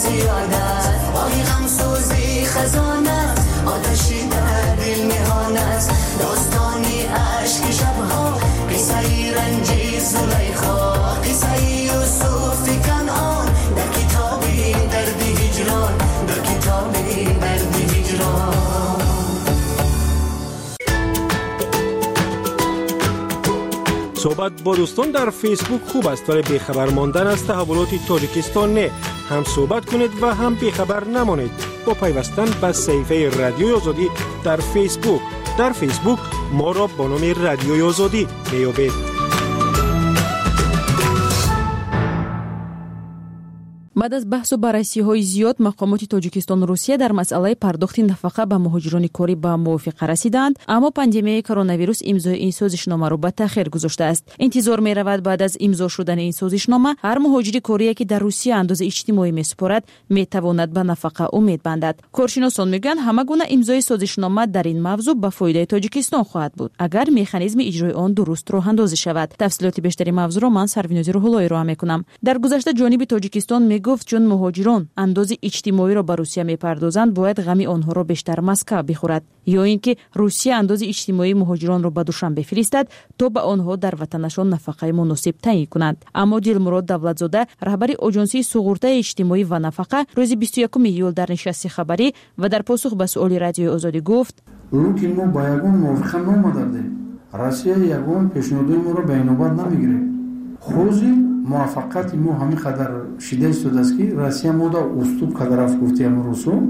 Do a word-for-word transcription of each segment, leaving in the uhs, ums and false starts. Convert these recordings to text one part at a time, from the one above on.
زیاد است آهی غمسوزی خزانه است آتشی در دل نهان است داستانی عشق شبها قصه رنجی زلیخا قصه یوسف کنعان در کتاب درد هجران در کتاب درد هجران. صحبت با دوستان در فیسبوک خوب است ولی بیخبر ماندن از تحولات تاجیکستان نه. هم صحبت کنید و هم بیخبر نمانید با پیوستن به صفحه رادیوی آزادی در فیسبوک. در فیسبوک ما را با نام رادیوی آزادی میابید. بعد از بحث و بررسی‌های زیاد مقامات تاجیکستان و روسیه در مسئله پرداخت نفقه به مهاجران کاری به موافقه رسیدند، اما پاندمیای کرونا ویروس امضای این سازشنامه را به تأخیر گذاشته است. انتظار می‌رود بعد از امضا شدن این سازشنامه هر مهاجر کاری که در روسیه انداز اجتماعی می‌سپارد می‌تواند به نفقه امید بندد. کارشناسان میگویند همه گونه امضای سازشنامه در این موضوع به فایده تاجیکستان خواهد بود اگر مکانیزم اجرای آن درست راه اندازی شود. تفصیلات بیشتری موضوع را من سروینوزی روح‌اللهی را می‌کنم. در گذشته جانب تاجیکستان میگفت چون مهاجران انداز اجتماعی را به روسیه میپردازند باید غم آنها را بیشتر مسکه بخورد یا اینکه روسیه انداز اجتماعی مهاجران را به دوشنبه بفرستد تا به آنها در وطنشان نفقه مناسب تعیین کنند. اما دلمراد دولتزاده رهبر آژانسی سقورت اجتماعی و نفقه روز بیست و یکم ایول در نشست خبری و در پاسخ به سؤال رادیوی آزادی گفت لکن ما با یگان موافقه نامدادیم. روسیه یگان پیشنهاد ما را به اینوبت نمیگیره. خوزی موافقت ما همین قدر شده است است که روسیه ما دا استوب قدر اف گفتی ام روسو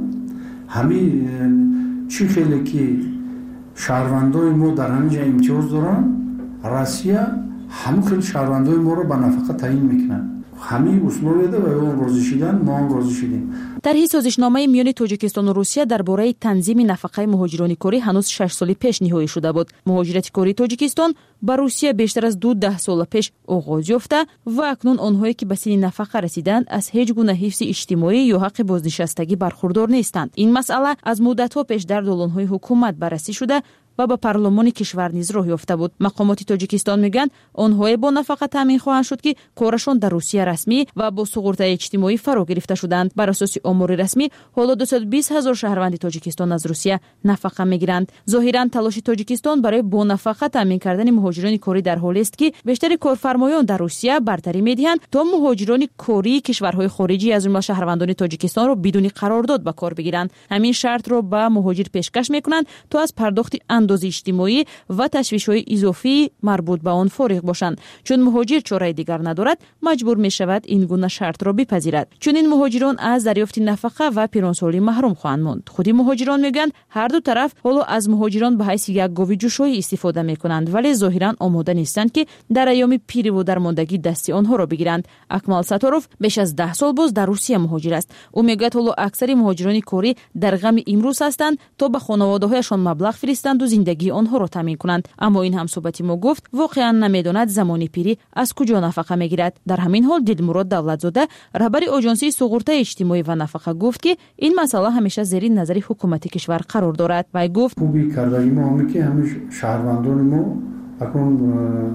همین چی خیلی که شهروندای ما در همینجا امتیاز دارن روسیه همون خیلی شهروندای ما رو به نفقه تعیین میکنن. همین اصول ده و اون راضی شدن ما هم راضی شدیم. در این سازشنامه میان تاجیکستان و روسیه درباره تنظیم نفقه مهاجران کاری هنوز شش سال پیش نهایی شده بود. مهاجرت کاری تاجیکستان با روسیه بیشتر از دو ده سال پیش آغاز یافته و اکنون آنهایی که به سن نفقه رسیدند از هیچ گونه حفظ اجتماعی یا حق بازنشستگی برخوردار نیستند. این مسئله از مدت‌ها پیش در دولان‌های حکومت بررسی شده و به پارلمان کشور نیز راه یافته بود. مقامات تاجیکستان میگن آنها با نفقه تامین خواهند شد که کارشان در روسیه رسمی و با سقوط اجتماعی فرا گرفته شدند. بر اساس آمار رسمی حالا دویست و بیست هزار شهروند تاجیکستان از روسیه نفقه میگیرند. ظاهرا تلاش تاجیکستان برای با نفقه تامین کردن مهاجران کاری در حالی است که بیشتر کارفرمایان در روسیه برتری میدهند تا مهاجران کاری کشورهای خارجی از جمله شهروندان تاجیکستان را بدون قرارداد به کار بگیرند. همین شرط را به مهاجر پیشکش میکنند تا از پرداخت انداز اجتماعی و تشویش‌های اضافی مربوط به آن فارغ باشند. چون مهاجر چاره دیگر ندارد مجبور می شود این گونه شرط را بپذیرد. چون این مهاجران از دریافت نفقه و پیرانسالی محروم خواهند ماند. خودی مهاجران میگن هر دو طرف حالا از مهاجران به حیث یک گاوی جوشایی استفاده میکنند ولی ظاهرا آماده نیستند که در ایام پیری و درماندگی دست آنها را بگیرند. اکمال ستاروف بیش از ده سال باز در روسیه مهاجر است. او میگه حالا اکثر مهاجران کاری در غم امروز هستند تا به خانواده‌هایشان مبلغ فرستند و زندگی آنها را تامین کنند. اما این همصحبتی ما گفت واقعا نمیداند زمانی پیری از کجا نفقه میگیرد. در همین حال دلمراد دولتزاده رهبر آژانسی سقورت اجتماعی و نفقه گفت که این مسئله همیشه زیر نظر حکومت کشور قرار دارد و گفت خوبی کردگی ما همی که همه شهروندان ما اکنون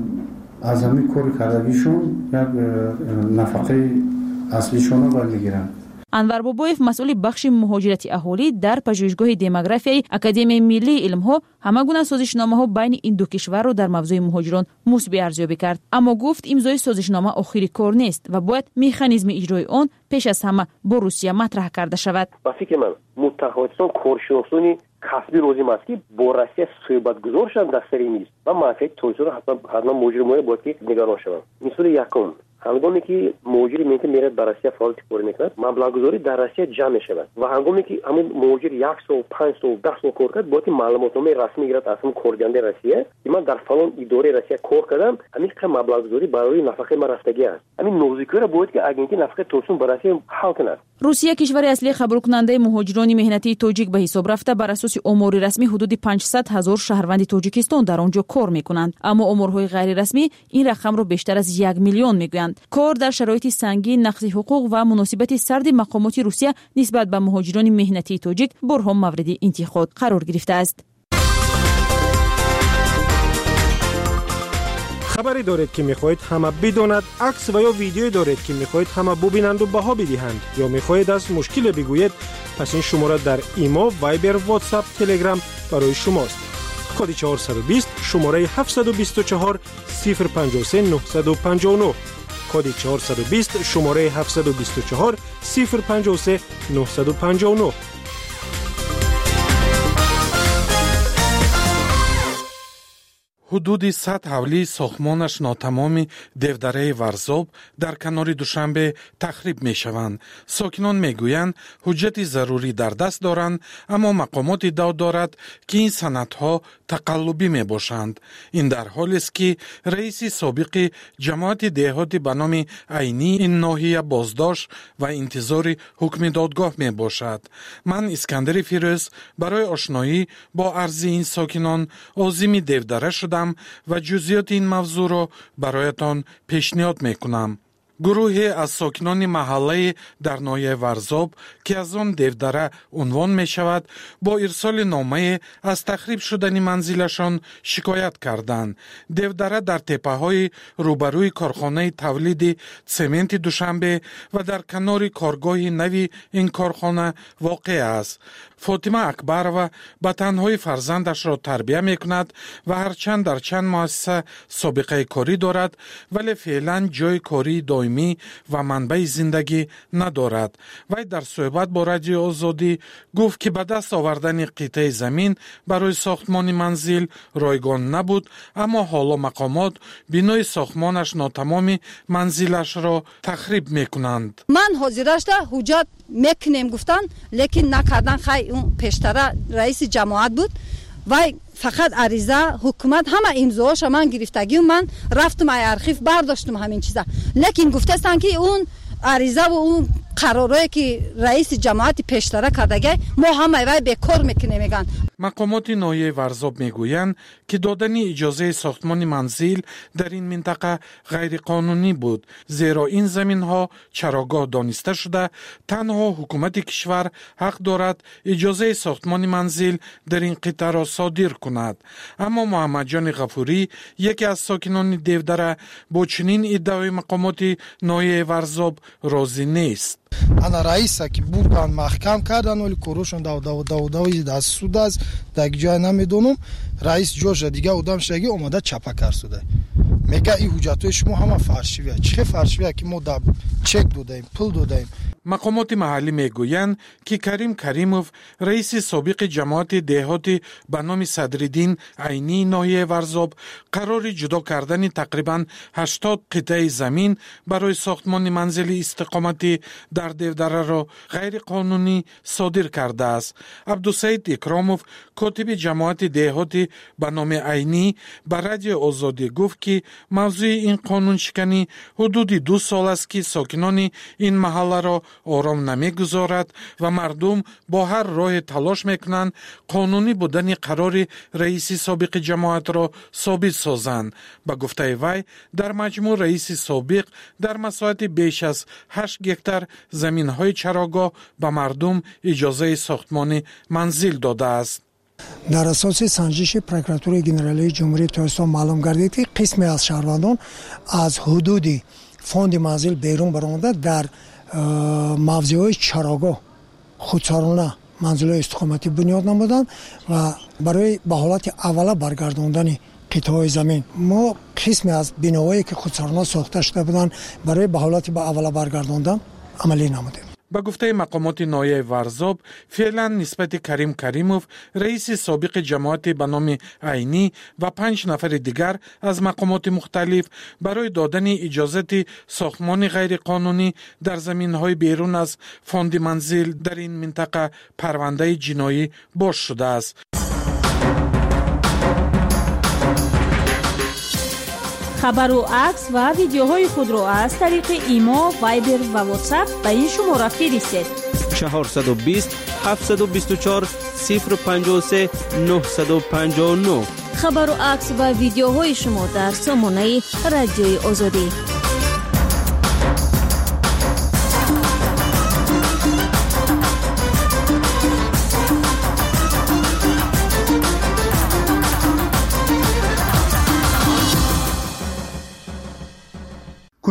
از همین کار کردگیشون یک نفقه اصلیشون را میگیرند. انور بابایف مسئول بخش مهاجرت اهالی در پژوهشگاه دموگرافیای اکادمی ملی علم‌ها همه گونه سازشنامه‌ها بین این دو کشور را در موضوع مهاجران مثبت ارزیابی کرد. اما گفت امضای سازشنامه آخری کار نیست و باید مکانیزم اجرای آن پیش از همه با روسیه مطرح کرده شود. با فکر من متخصصان کارشناسانی کسبی روزی است که با روسیه صحبت گذار شدن در سر میز و منافع توسعه حتما حتما مهاجران باید که نگران شوند. مثال یکم هنگامی که مهاجر میتونه میرد در روسیه فعالیت کاری میکنه مبلغ گذاری در روسیه جمع میشود و هنگامی که همین مهاجر یک سال پنج سال ده سال کار کرد باید معلوماتنامه رسمی گرفت از همون کارگنده روسیه که من در فلان اداره روسیه کار کردم همین که مبلغ گذاری برای نفقه من رفتگی است. همین نوزیکی را باید که اگنتی نفقه توسعه برای روسیه حل کند. روسیه کشور اصلی قبول کننده مهاجران مهنتی تاجیک به حساب رفته. بر اساس آمار رسمی حدود پانصد هزار شهروند تاجیکستان در آنجا کار میکنند، اما آمارهای غیر رسمی این رقم را بیشتر از یک میلیون میگویند. کار در شرایط سنگین، نقض حقوق و مناسبت سرد مقامات روسیه نسبت به مهاجران مهنتی تاجیک بارها مورد انتقاد قرار گرفته است. خبری دارید که میخواهید همه بداند، عکس و یا ویدیویی دارید که میخواهید همه ببینند و بها بدهند یا میخواهید از مشکل بگویید، پس این شماره در ایمو، وایبر، واتساپ، تلگرام برای شماست. کد چهارصد و بیست شماره هفتصد و بیست و چهار صفر پنجاه و سه نهصد و پنجاه و نه. کد چهارصد و بیست شماره هفتصد و بیست و چهار صفر پنجاه و سه نهصد و پنجاه و نه. ҳудуди сад ҳавлии сохтмонаш нотамоми девдараи Варзоб дар канори Душанбе тахриб мешаванд. сокинон мегӯянд ҳуҷҷати зарурӣ дар даст доранд, аммо мақомот иддао дорад ки ин санадҳо тақаллубӣ мебошанд. ин дар ҳолест ки раиси собиқи ҷамоати деҳотӣ ба номи Айнӣ ин ноҳия боздошт ва интизори ҳукми додгоҳ мебошад. ман Искандари Фирӯз барои ошноӣ бо арзи ин сокинон озими девдара шудам ва ҷузъиёти ин мавзӯъро бароятон пешниҳод мекунам. гурӯҳе аз сокинони маҳаллаи дар ноҳияи Варзоб, ки аз он девдара унвон мешавад, бо ирсоли номае аз тахриб шудани манзилашон шикоят карданд. девдара дар теппаҳои рӯбарӯи корхонаи тавлиди цементи Душанбе ва дар канори коргоҳи нави ин корхона воқеъ аст. фотима Акбарова ба танҳои фарзандашро тарбия мекунад ва ҳарчанд дар чанд муассиса собиқаи корӣ дорад, вале феълан ҷои кории доимӣ ва манбаи зиндагӣ надорад. вай дар суҳбат бо Радиои Озодӣ гуфт, ки ба даст овардани қитъаи замин барои сохтмони манзил ройгон набуд, аммо ҳоло мақомот бинои сохтмонаш нотамоми манзилашро тахриб мекунанд. ман ҳозирашда ҳуҷҷат мекунем гуфтан, лекин накардан. хай он пештара раиси ҷамоат буд, вай фақат ариза ҳукумат ҳама имзоаша ман гирифтагию ман рафтум ай архив бардоштум ҳамин чиза, лекин гуфтастанд ки он ариза ва он қаророе ки раиси ҷамоати пештара кардагай мо ҳамаи вай бекор мекунем меган. мақомоти ноҳияи Варзоб мегӯянд, ки додани иҷозаи сохтмони манзил дар ин минтақа ғайриқонунӣ буд, зеро ин заминҳо чарогоҳ дониста шуда танҳо ҳукумати кишвар ҳақ дорад иҷозаи сохтмони манзил дар ин қитъаро содир кунад. аммо Муҳаммадҷони Ғафурӣ, яке аз сокинони девдара, бо чунин иддаои мақомоти ноҳияи Варзоб розӣ нест. ана раиса ки бурдан маҳкам кардан, оли корушон давдави даст суд аст, даг ҷоя намедонам. раис ҷоша дига одам шаги омада чапа карсуда мега и ҳуҷҷатои шумо ҳама фаршивия. чӣ фаршивия ки мо да чек додаем, пул додаем. мақомоти маҳаллӣ мегӯянд, ки Карим Каримов, раиси собиқи ҷамоати деҳотӣ ба номи Садриддин Айнии ноҳияи Варзоб, қарори ҷудо кардани тақрибан ҳаштод қитъаи замин барои сохтмони манзили истиқоматӣ дар девдараро ғайриқонунӣ содир кардааст. Абдусаид Икромов, котиби ҷамоати деҳотӣ ба номи Айнӣ, ба Радиои Озодӣ гуфт, ки мавзӯи ин қонуншиканӣ ҳудуди ду сол аст, ки сокинони ин маҳалларо ором намегузорад ва мардум бо ҳар роҳе талош мекунанд қонунӣ будани қарори раиси собиқи ҷамоатро собит созанд. ба гуфтаи вай, дар маҷмӯъ раиси собиқ дар масоҳати беш аз ҳашт гектар заминҳои чарогоҳ ба мардум иҷозаи сохтмони манзил додааст. дар асоси санҷиши прокуратураи генералии ҷумҳурии Tojikiston маълум гардид, ки қисме аз шаҳрвандон аз ҳудуди фонди манзил берун баромада дар мавзеъҳои чарогоҳ худсорона манзилҳои истиқоматӣ бунёд намуданд ва барои ба ҳолати аввала баргардондани қитъаҳои замин мо қисме аз биноҳое ки худсорона сохта шуда буданд барои ба ҳолати ба аввала баргардондан амалӣ намудем. ба гуфтаи мақомоти ноҳияи Варзоб, феълан нисбати Карим Каримов, раиси собиқи ҷамоати ба номи Айнӣ ва панҷ нафари дигар аз мақомоти мухталиф барои додани иҷозати сохтмони ғайриқонунӣ дар заминҳои берун аз фонди манзил дар ин минтақа парвандаи ҷиноӣ бош шудааст. хабару акс ва видеоҳои худро аз тариқи имо, вайбер ва ватсап ба ин шумора фиристед. чаҳорсад و بیست هفتصد و بیست و چهار صفر پنجاه و سه نهصد و پنجاه و نه. хабару акс ва видеоҳои шумо дар сомонаи Радиои Озодӣ.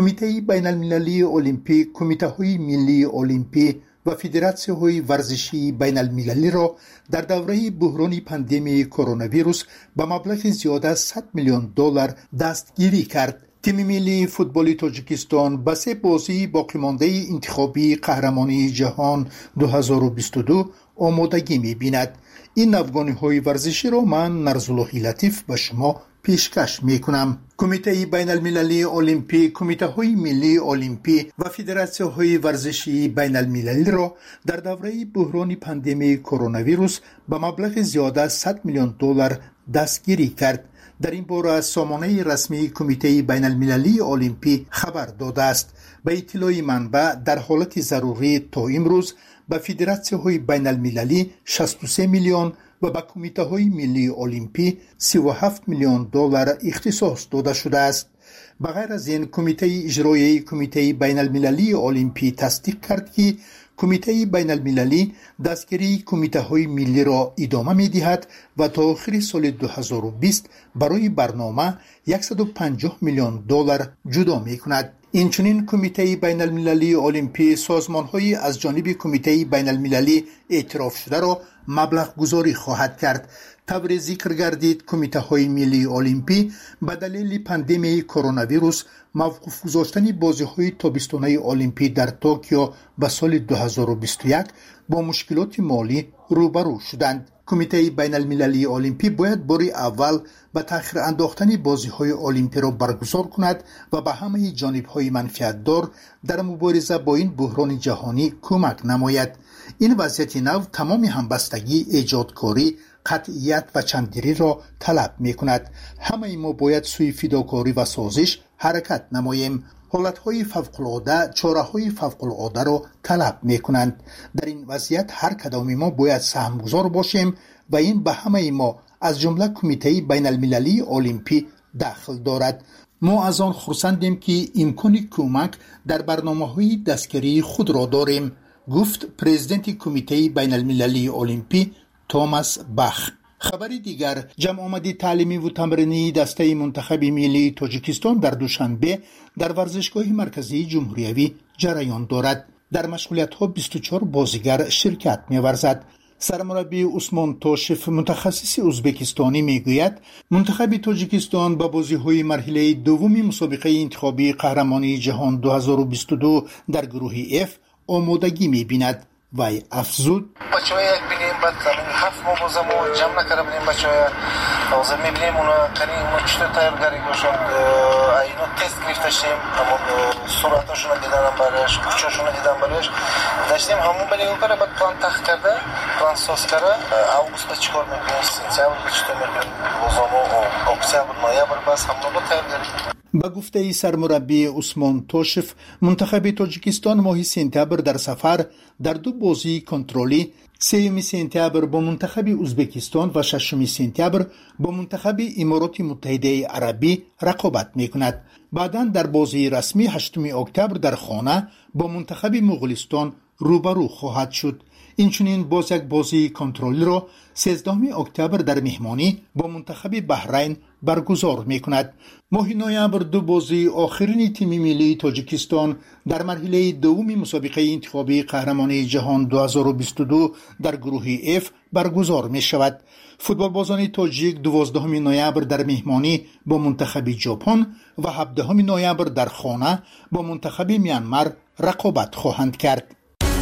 کمیته بین المللی المپیک، کمیته های ملی المپی و فدراسیون های ورزشی بین المللی را در دوره بحران پاندمی کرونا ویروس به مبلغ زیاد از صد میلیون دلار دستگیری کرد. تیم ملی فوتبال تاجیکستان به سه بازی باقی مانده انتخابی قهرمانی جهان دو هزار و بیست و دو آمادگی می‌بیند. این افغانی‌های ورزشی را من نرزالله لطیف به شما پیشکش میکنم. کمیته بین المللی المپی، کمیته های ملی المپی و فدراسیون های ورزشی بین المللی را در دوره بحران پاندمی کرونا ویروس به مبلغ زیاد از صد میلیون دلار دستگیری کرد. در این باره سامانه رسمی کمیته بین المللی المپی خبر داده است. به اطلاع منبع در حالت ضروری تا امروز به فدراسیون های بین المللی شصت و سه میلیون و به کمیته های ملی المپی سی و هفت میلیون دلار اختصاص داده شده است. بغیر از این کمیته اجرایی کمیته بین المللی المپی تصدیق کرد که کمیته بین المللی دستگیری کمیته های ملی را ادامه می دهد و تا آخر سال دو هزار و بیست برای برنامه صد و پنجاه میلیون دلار جدا می کند. اینچنین کمیته بین المللی المپی سازمان های از جانب کمیته بین المللی اعتراف شده را مبلغ گذاری خواهد کرد. طور ذکر گردید کمیته های ملی المپی به دلیل پاندمی کرونا ویروس موقوف گذاشتن بازی های تابستانه المپی در توکیو به سال دو هزار و بیست و یک با مشکلات مالی روبرو شدند. کمیته بین المللی المپی باید باری اول به تأخیر انداختن بازی های المپی را برگزار کند و به همه جانب های منفعت دار در مبارزه با این بحران جهانی کمک نماید. این وضعیت نو تمام همبستگی، ایجادکاری، قطعیت و چنددلی را طلب می کند. همه ما باید سوی فداکاری و سازش حرکت نماییم. حالتهای فوق‌العاده چاره‌های فوق‌العاده را طلب می کنند. در این وضعیت هر کدام ما باید سهمگزار باشیم و این به همه ما از جمله کمیته بین المللی المپی دخل دارد. ما از آن خرسندیم که امکان کمک در برنامه‌های دستگیری خود را داریم، گفت پرزیدنت کمیته بین المللی المپی توماس باخ. خبری دیگر، جمع آمدی تعلیمی و تمرینی دسته منتخب ملی تاجیکستان در دوشنبه در ورزشگاه مرکزی جمهوریوی جریان دارد. در مشغولیت ها بیست و چهار بازیگر شرکت می ورزد. سرمربی عثمان توشف متخصص ازبکستانی می گوید منتخب تاجیکستان با بازی های مرحله دومی مسابقه انتخابی قهرمانی جهان دو هزار و بیست و دو در گروه F آمادگی می بیند. وی افزود بچه های یک بینیم بعد همین هفت ما بازم و جمع نکرده بینیم بچه های حاضر می بینیم اونا قنی اونا چطور تایرگاری گوشن اینا تست گرفته شیم همون صورتاشون رو دیدن برایش کچاشون رو دیدن برایش داشتیم همون بینیم اون پره بعد پلان تخت کرده پلان ساز کرده اوگوست چکار میکنیم سنتیابر چطور میکنیم بازم و اکتبر نویبر بس همون رو تایرگاری. با گفته سرمربی عثمان توشف منتخب تاجیکستان ماه سپتامبر در سفر در دو بازی کنترلی سوم سپتامبر با منتخب ازبکستان و ششم سپتامبر با منتخب امارات متحده عربی رقابت میکند. بعداً در بازی رسمی هشتم اکتبر در خانه با منتخب مغولستان روبرو خواهد شد. اینچنین باز یک بازی کنترلی را سیزدهم اکتبر در مهمانی با منتخب بحرین برگزار می کند. ماه نوامبر دو بازی آخرین تیم ملی تاجیکستان در مرحله دوم مسابقه انتخابی قهرمانی جهان دو هزار و بیست و دو در گروه F برگزار می شود. فوتبال بازان تاجیک دوازدهم نوامبر در مهمانی با منتخب ژاپن و هفدهم نوامبر در خانه با منتخب میانمار رقابت خواهند کرد.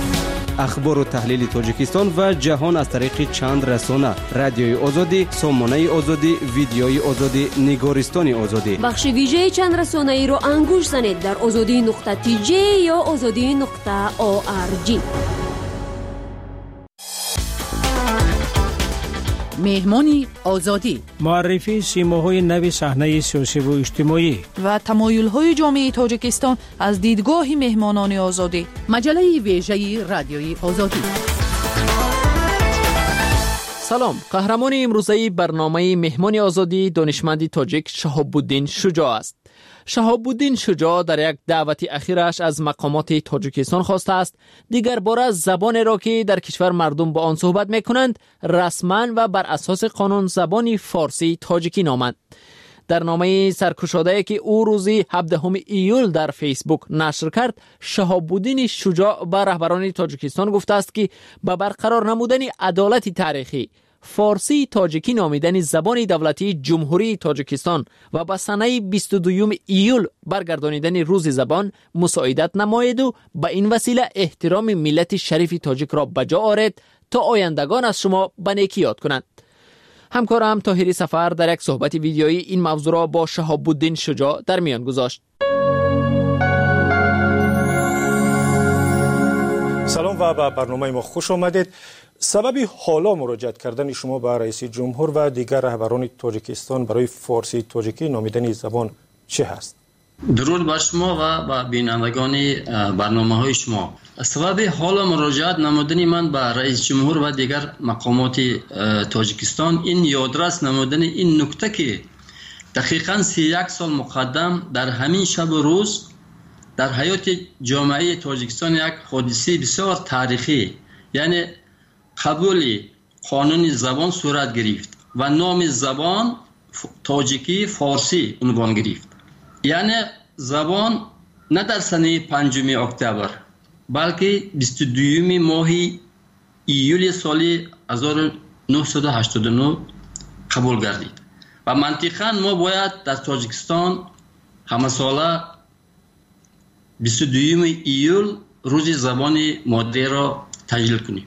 اخبار و تحلیل تاجیکستان و جهان از طریق چند رسانه: رادیوی آزادی، سامانه آزادی، ویدیوی آزادی، نگارستان آزادی. بخش ویژه چند رسانه ای را انگوش زنید در آزادی نقطه تی جی یا آزادی نقطه او آر جی. مهمانی آزادی، معرفی سیماهای نو صحنه سیاسی و اجتماعی و تمایل‌های جامعه تاجیکستان از دیدگاه مهمانان آزادی. مجله ویژه رادیوی آزادی. سلام. قهرمان امروزه برنامه مهمان آزادی دانشمند تاجیک شهاب الدین شجاع است. شهاب الدین شجاع در یک دعوت اخیرش از مقامات تاجیکستان خواسته است دیگر باره زبان را که در کشور مردم با آن صحبت میکنند رسما و بر اساس قانون زبان فارسی تاجیکی نامند. در نامه سرکشاده‌ای که او روز هفدهم ایول در فیسبوک نشر کرد، شهاب‌الدین شجاع به رهبران تاجیکستان گفته است که به برقرار نمودن عدالت تاریخی فارسی تاجیکی نامیدن زبان دولتی جمهوری تاجیکستان و به سنه بیست و دوم ایول برگردانیدن روز زبان مساعدت نماید و به این وسیله احترام ملت شریف تاجیک را بجا آورد تا آیندگان از شما به نیکی یاد کنند. همکارم طاهری سفر در یک صحبت ویدیویی این موضوع را با شهاب‌الدین شجاع در میان گذاشت. سلام و به برنامه ما خوش آمدید. سبب حالا مراجعت کردن شما به رئیس جمهور و دیگر رهبران تاجیکستان برای فارسی تاجیکی نامیدن زبان چه هست؟ درود بر شما و به بینندگان برنامه های شما. سبب حالا مراجعت نمودن من به رئیس جمهور و دیگر مقامات تاجیکستان این یادرس نمودن این نکته که دقیقاً سی و یک سال مقدم در همین شب و روز در حیات جامعه تاجیکستان یک حادثه بسیار تاریخی یعنی قبول قانون زبان صورت گرفت و نام زبان تاجیکی فارسی عنوان گرفت. یعنی زبان نه در سنه پنجم اکتبر بلکه بیست و دوم ماه ایول سال هزار و نهصد و هشتاد و نه قبول گردید و منطقاً ما باید در تاجیکستان همه ساله بیست و دوم ایول روز زبان مادری را تجلیل کنیم.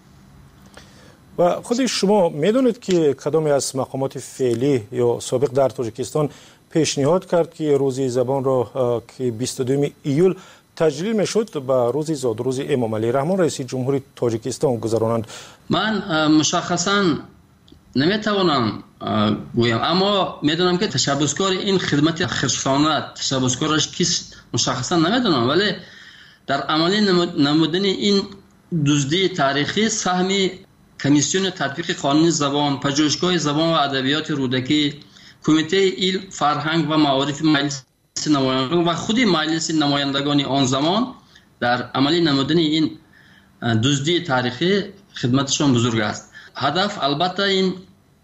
و خود شما میدونید که کدام از مقامات فعلی یا سابق در تاجیکستان پیشنهاد کرد که روز زبان را که بیست و دوم ایول تجلیل میشد به روز زاد روز امام علی رحمان رئیس جمهوری تاجیکستان گذرانند؟ من مشخصا نمیتوانم گویم، اما میدونم که تشبسکار این خدمت خرسانه تشبسکارش کیست مشخصا نمیدونم، ولی در عملی نمودن این دزدی تاریخی سهمی کمیسیون تطبیق قانون زبان، پژوهشگاه زبان و ادبیات رودکی، کمیته علم، فرهنگ و معارف مجلس نمایندگان و خود مجلس نمایندگان آن زمان در عملی نمودن این دزدی تاریخی خدمتشان بزرگ است. هدف البته این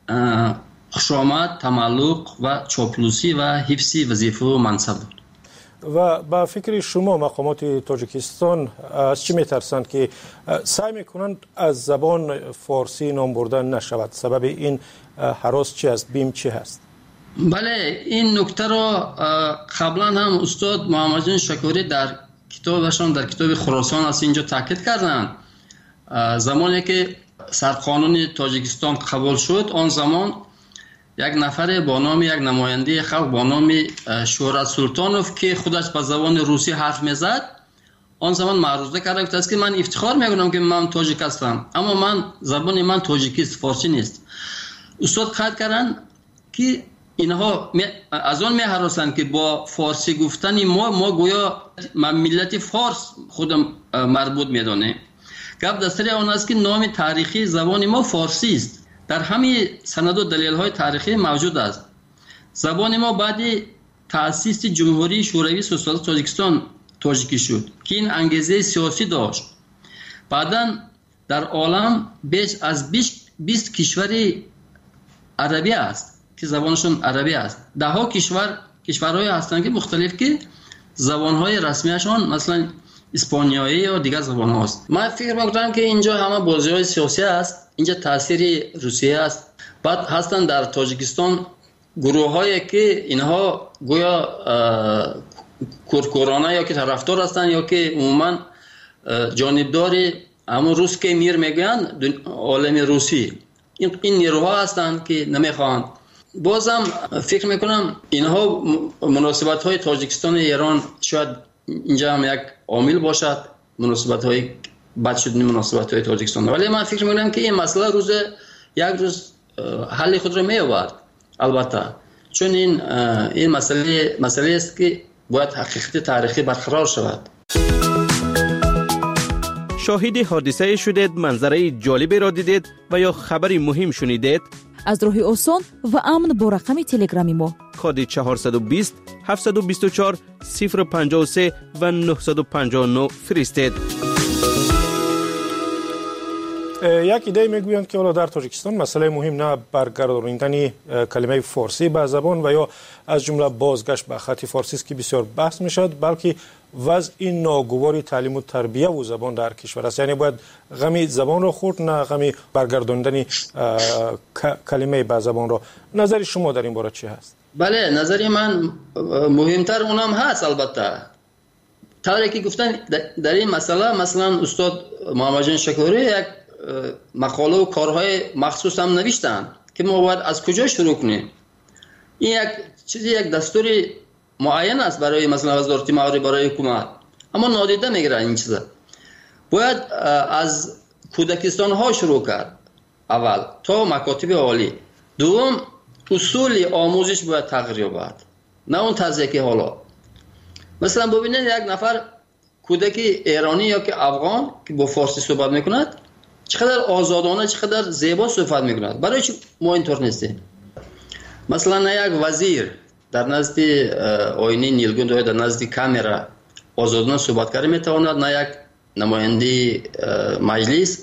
خوشامد، تملق و چاپلوسی و حفظ وظیفه و منصب بود. و با فکر شما مقامات تاجیکستان از چی میترسند که سعی میکنند از زبان فارسی نام بردن نشود؟ سبب این هراس چی است؟ بیم چی هست؟ بله، این نکته را قبلا هم استاد محمد جان شکوری در کتابشان در کتاب خراسان از اینجا تاکید کردند. زمانی که سرقانون تاجیکستان قبول شد، آن زمان یک نفر با نام یک نماینده خلق با نام شهرت سلطانوف که خودش به زبان روسی حرف میزد، آن زمان معروضه کرده بود است که من افتخار میکنم که من تاجیک هستم، اما من زبان من تاجیکی است، فارسی نیست. استاد قید کردن که اینها از آن میهراسند که با فارسی گفتن ما ما گویا ملت فارس خودم مربوط میدانه. گپ دستری آن است که نام تاریخی زبان ما فارسی است. در همه سند و دلیل های تاریخی موجود است. زبان ما بعد تأسیس جمهوری شوروی سوسیالیست تاجیکستان تاجیکی شد که این انگیزه سیاسی داشت. بعداً در عالم بیش از بیست کشور عربی است که زبانشون عربی است. ده ها کشور کشورهای هستند که مختلف که زبانهای رسمیشون مثلا اسپانیایی یا دیگر زبان هاست. من فکر میکنم که اینجا همه بازی های سیاسی است، اینجا تاثیر روسیه است. بعد هستن در تاجیکستان گروه هایی که اینها گویا کورکورانه یا که طرفدار هستند یا که عموما جانبدار همون روس که میر میگن عالم روسی، این این نیروها هستند که نمیخوان. بازم فکر میکنم اینها مناسبت های تاجیکستان و ایران شاید اینجا هم یک عامل باشد، مناسبت های بد شدن مناسبت های تاجیکستان، ولی من فکر میکنم که این مسئله روز یک روز حل خود را می‌یابد. البته چون این این مسئله مسئله است که باید حقیقت تاریخی برقرار شود. شاهد حادثه شدید، منظره جالبی را دیدید و یا خبری مهم شنیدید؟ از راه آسان و امن با رقم تلگرامی ما کد چهارصد و بیست هفتصد و بیست و چهار صفر پنجاه و سه و نهصد و پنجاه و نه فرستید. یک ایده میگویند که حالا در تاجیکستان مسئله مهم نه برگرداندن کلمه فارسی به زبان و یا از جمله بازگشت به خط فارسی است که بسیار بحث میشد، بلکه وضع این ناگوار تعلیم و تربیت و زبان در کشور است. یعنی باید غمی زبان را خورد، نه غمی برگرداندن کلمه به زبان را. نظر شما در این باره چی هست؟ بله، نظری من مهمتر اونم هست. البته طوری که گفتن در این مسئله، مثلا استاد محمد جان شکوری یک مقاله و کارهای مخصوص هم نوشتن که ما باید از کجا شروع کنیم. این یک چیزی، یک دستوری معین است برای مثلا وزارت معاری، برای حکومت، اما نادیده میگیرن این چیزا. باید از کودکستان ها شروع کرد اول تا مکاتب عالی. دوم، اصول آموزش باید تغییر یابد، نه اون طرزی که حالا. مثلا ببینید یک نفر کودک ایرانی یا که افغان که با فارسی صحبت میکند چقدر آزادانه، چقدر زیبا صحبت میکند. برای چی ما اینطور نیستیم؟ مثلا یک وزیر در نزد آینه نیلگون در نزد کامرا آزادانه صحبت کرده میتواند، نه یک نماینده مجلس.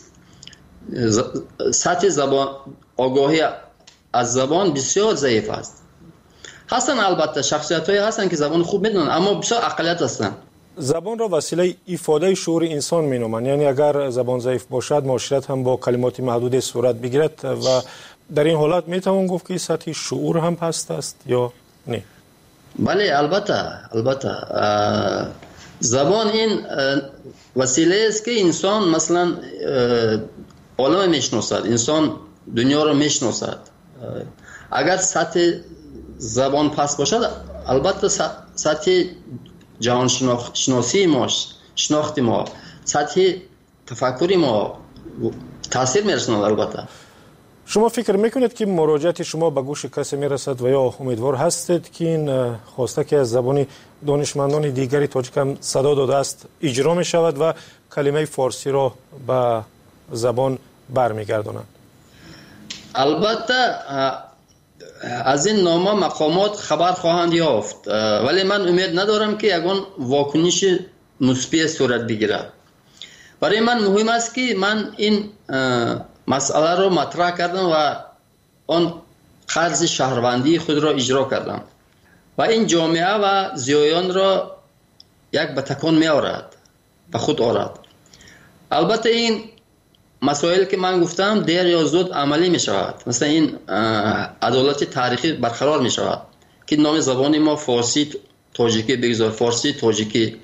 سطح زبان، آگاهی از زبان بسیار ضعیف است. هستن البته شخصیت های هستن که زبان خوب میدونن، اما بسیار اقلیت هستن. زبان را وسیله ایفاده شعور انسان مینامند. یعنی اگر زبان ضعیف باشد، معاشرت هم با کلمات محدود صورت بگیرد و در این حالت میتوان گفت که سطح شعور هم پست است یا نه؟ بله، البته البته زبان این وسیله است که انسان مثلا عالم میشناسد، انسان دنیا رو میشناسد. اگر سطح زبان پست باشد، البته سطح جهان شناسی ما، شناخت ما، سطح تفکری ما تاثیر میرساند. البته شما فکر میکنید که مراجعت شما به گوش کسی میرسد و یا امیدوار هستید که این خواسته که از زبان دانشمندان دیگری تاجیک هم صدا داده است اجرا می شود و کلمه فارسی را به زبان برمیگردانند؟ البته از این نامه مقامات خبر خواهند یافت، ولی من امید ندارم که یگان واکنش مثبت صورت بگیرد. برای من مهم است که من این مسئله رو مطرح کردم و آن قرض شهروندی خود را اجرا کردم و این جامعه و زیایان را یک به تکان می آورد، به خود آورد. البته این مسائل که من گفتم دیر یا زود عملی می شود. مثلا این عدالت تاریخی برقرار می شود که نام زبان ما فارسی تاجیکی بگذار، فارسی تاجیکی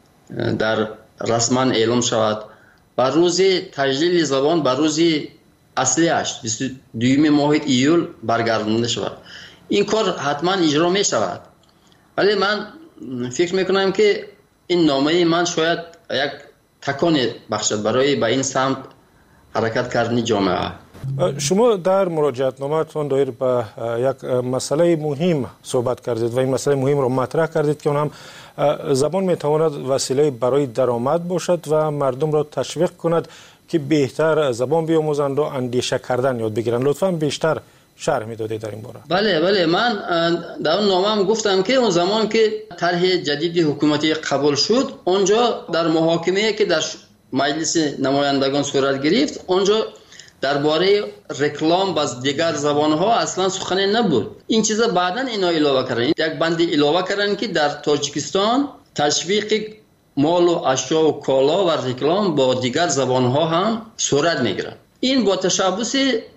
در رسما اعلام شود و روز تجلیل زبان بر روز اصلیش بیست و دوم ماه ایول برگردانده شود. این کار حتما اجرا می شود، ولی من فکر می کنم که این نامه من شاید یک تکان بخشد برای به این سمت حرکت کردن جامعه. شما در مراجعت نامه‌تان دایر به یک مسئله مهم صحبت کردید و این مسئله مهم را مطرح کردید که اون هم زبان میتواند وسیله برای درآمد باشد و مردم را تشویق کند که بهتر زبان بیاموزند و اندیشه کردن یاد بگیرند. لطفاً بیشتر شرح میدادید در این باره. بله بله، من در اون نامه‌ام گفتم که اون زمان که طرح جدید حکومتی قبول شد، اونجا در محاکمه‌ای که در مجلس نمایندگان صورت گرفت، اونجا درباره رکلام با دیگر زبان‌ها اصلا سخنی نبود. این چیزا بعداً اینا علاوه کردن، یک بند علاوه کردن که در تاجیکستان تشویق مال و اشیا و کالا و رکلام با دیگر زبان‌ها هم صورت می‌گیرد. این با تشبث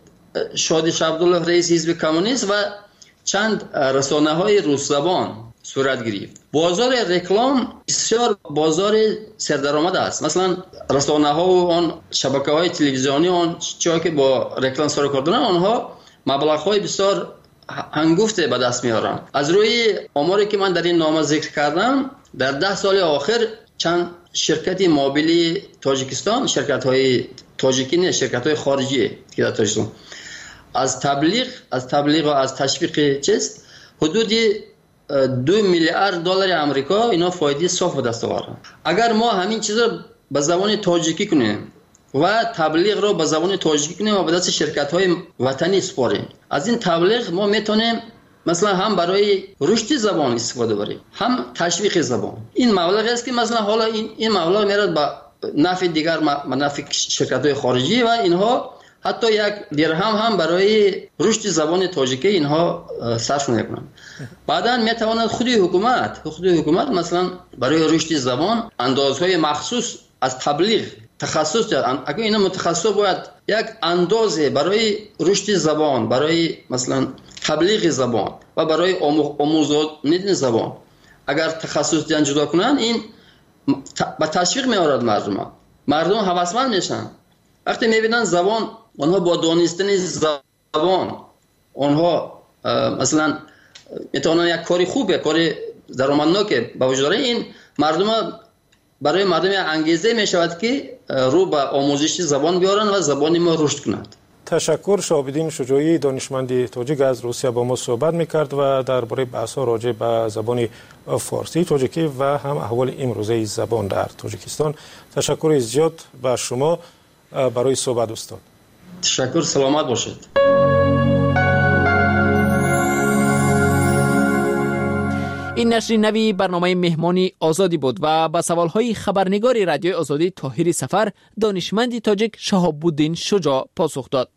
شادی عبدالله رئیس حزب کمونیست و چند رسانه‌های روس زبان صورت گرفت. بازار رکلام بسیار بازار سردرآمد است. مثلا رسانه‌ها و آن شبکه‌های تلویزیونی آن چیزی که با رکلام سر کار دارن، آنها مبلغ‌های بسیار هنگفته به دست میارن. از روی آماری که من در این نامه ذکر کردم، در ده سال آخر چند شرکت موبیلی تاجیکستان، شرکت‌های تاجیکی نه، شرکت‌های خارجی که در تاجیکستان از تبلیغ از تبلیغ و از تشویق چیز حدود دو میلیارد دلار آمریکا اینا فایده صاف به دست آوردن. اگر ما همین چیزا به زبان تاجیکی کنیم و تبلیغ رو به زبان تاجیکی کنیم و به دست شرکت‌های وطنی سپاریم، از این تبلیغ ما میتونیم مثلا هم برای رشد زبان استفاده بریم، هم تشویق زبان. این مبلغ است که مثلا حالا این این مبلغ میاد به نفع دیگر نفع شرکت‌های خارجی و اینها حتی یک درهم هم برای رشد زبان تاجیکی اینها صرف نمی‌کنند. بعداً می‌تواند خود حکومت خود حکومت مثلا برای رشد زبان اندازهای مخصوص از تبلیغ تخصص دارد. اگر اینا متخصص باید یک اندازه برای رشد زبان، برای مثلا تبلیغ زبان و برای آموزاندن زبان اگر تخصص دیان جدا کنن، این با تشویق می‌آورد مردم. مردم هوسمند میشن وقتی می‌بینن زبان، آنها با دانستن زبان آنها مثلا میتونن یک کاری خوبه، کاری درآمدناک به وجود داره. این مردم برای مردم انگیزه می شود که رو به آموزش زبان بیارن و زبان ما رشد کند. تشکر. شهاب‌الدین شجاعی دانشمند تاجیک از روسیه با ما صحبت میکرد و درباره بحث‌ها راجع به زبان فارسی تاجیکی و هم احوال امروزه زبان در تاجیکستان. تشکر زیاد به شما برای صحبت استاد. تشکر، سلامت باشید. این نشر نوی برنامه مهمانی آزادی بود و با سوالهای خبرنگار رادیوی آزادی طاهر سفر دانشمند تاجیک شهاب‌الدین شجاع پاسخ داد.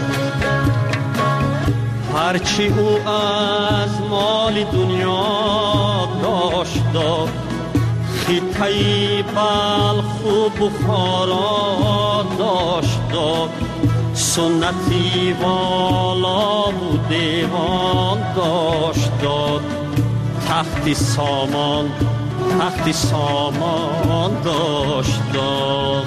هرچی او از مال دنیا داشت داد، خطه بلخ و بخارا داشت داد، سنتی والا و دیوان داشت داد، تخت سامان تخت سامان داشت داد.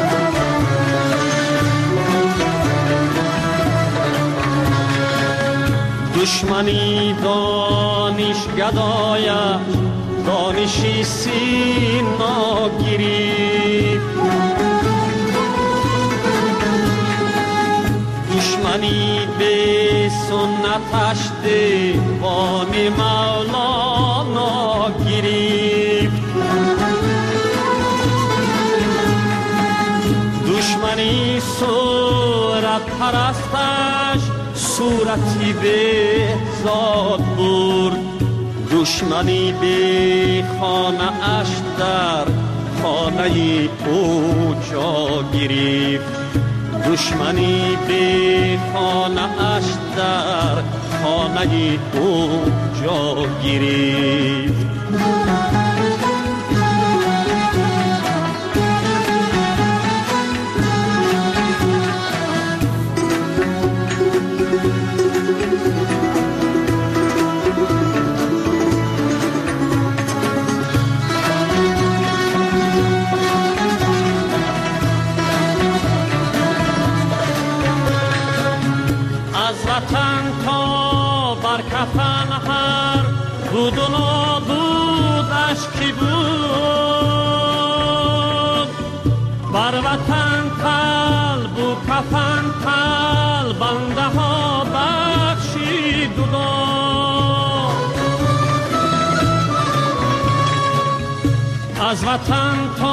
دشمنی دانش گدایش دانشی سینا گریفت، دشمنی به سنتش دیوان مولانا گریفت، دشمنی صورت پرستش صورتی به ذات برد، دشمنی به خانه اش در خانه او جا گرفت، دشمنی به خانه اش در خانه او جا گرفت. بود و نابودش کی بود، بر وطن قلب و کفن قلب بنده ها بخشید و داد، از وطن تا